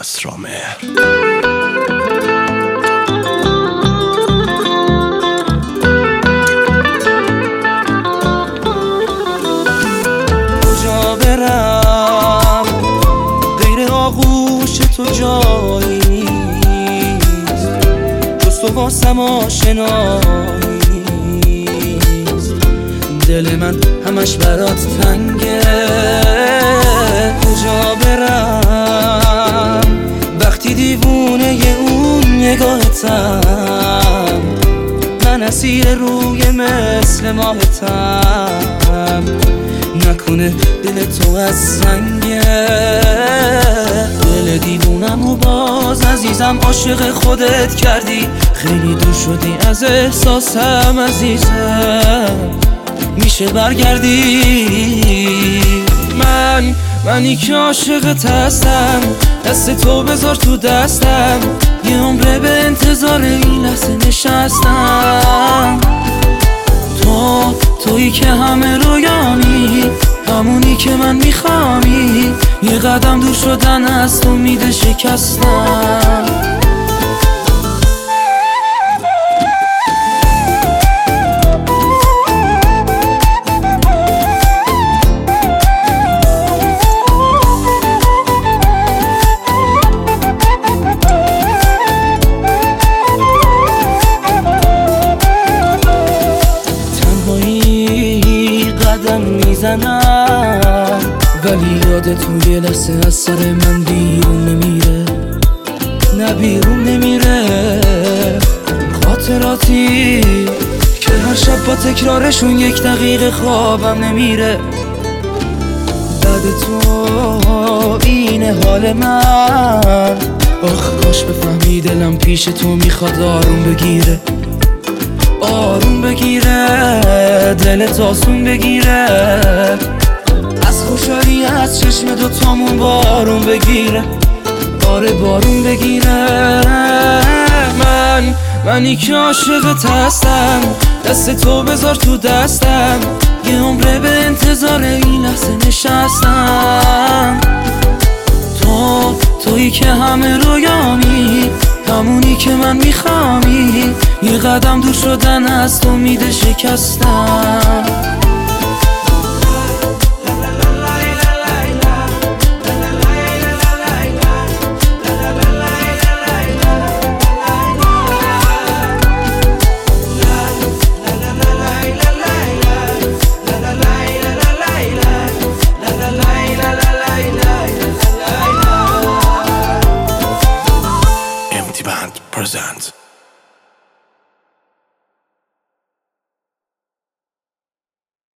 اسرامهر. کجا برم غیر آغوش تو جایی نیست، جز تو واسم آشنایی نیست. دل من همش برات تنگه. کجا برم وقتی دیوونه اون نگاهتم، من اسیر روی مثل ماهتم. نکنه دل تو از سنگه، دل دیوونم و باز عزیزم عاشق خودت کردی. خیلی دور شدی از احساسم عزیزم، میشه برگردی؟ منی که عاشقت هستم، دست تو بذار تو دستم، یه عمره به انتظار این لحظه نشستم. تویی که همه رویامی، همونی که من میخوامی، یه قدم دور شدن از تو امید شکستم. قدم میزنم ولی یاد تو یه لحظه از سر من بیرون نمیره، نه بیرون نمیره. خاطراتی که هر شب با تکرارشون یک دقیقه خوابم نمیره. بعد تو این حال من، آخ کاش بفهمی دلم پیش تو میخواد آروم بگیره، آروم بگیره، دلت آسون بگیره، از خوشحالی از چشم دوتامون بارون بگیره، آره بارون بگیره. منی که عاشقت هستم، دست تو بذار تو دستم، یه عمره به انتظار این لحظه نشستم. تویی که همه رویامی، همونی که من میخوامی، یه قدم دور شدن از تو امید شکستم. Empty Band presents